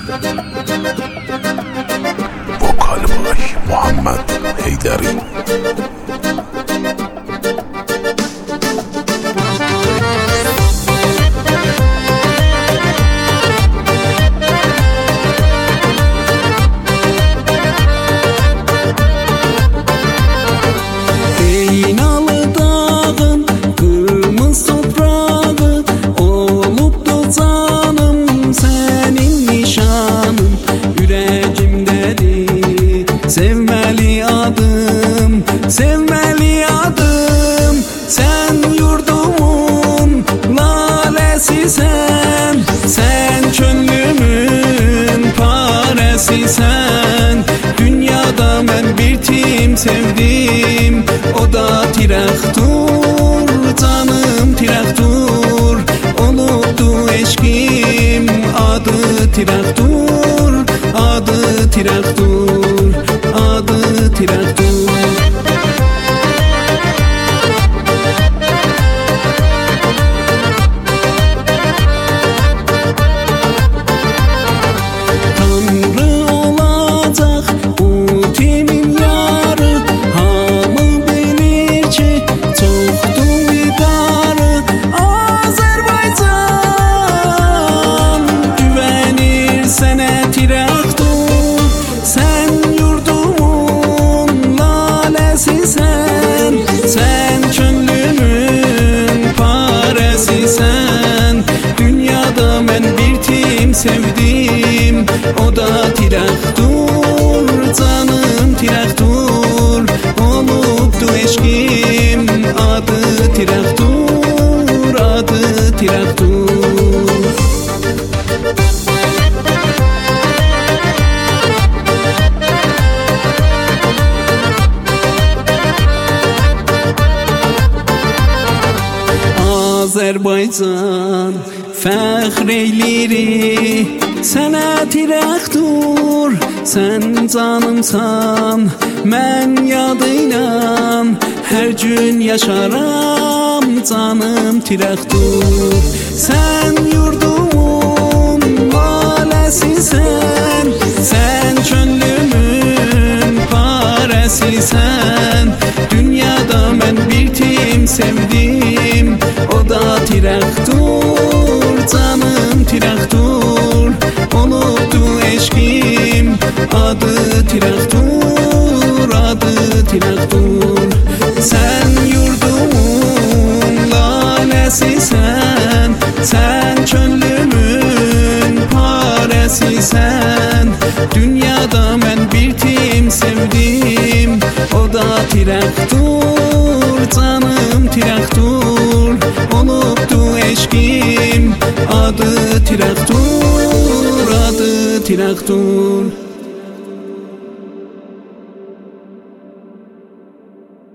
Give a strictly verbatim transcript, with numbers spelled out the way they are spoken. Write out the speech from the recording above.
Vokal var Muhammed Heydari. Sevmeli adım, sevmeli adım. Sen yurdumun lalesi sen. Sen çöllümün paresi sen. Dünyada ben bir tim sevdim, o da tiraktur. Canım tiraktur, olupdu eşkim. Adı tiraktur, adı tiraktur, adı tiraktur. Tanrı olacak bu timin yarı, hamı bilir ki çoktu miqdarı. Azerbaycan güvenir sene tiraktur. Sen yurdumun lalesi sen. Sen çöllümün paresi sen. Dünyada ben bir tim sevdim, o da tiraktur. Canım tiraktur, olupdu eşkim. Adı tiraktur, adı tiraktur. Azerbaycan fəxr eyleri sənə tiraktur. Sən canımsan, mən yadıyla hər gün yaşaram. Canım tiraktur. Sən yurdumun lalesi sen. Sen çöllümün paresi sen. Dünyada mən bir tim sevdim, o da tiraktur. Canım tiraktur, olupdu eşkim. Adı tiraktur, adı tiraktur. Sen yurdumun lalesi sen. Sen çöllümün paresi sen. Dünyada mən bir tim sevdim, o da tiraktur. Canım tiraktur, olupdu eşkim. Adı tiraktur, adı tiraktur.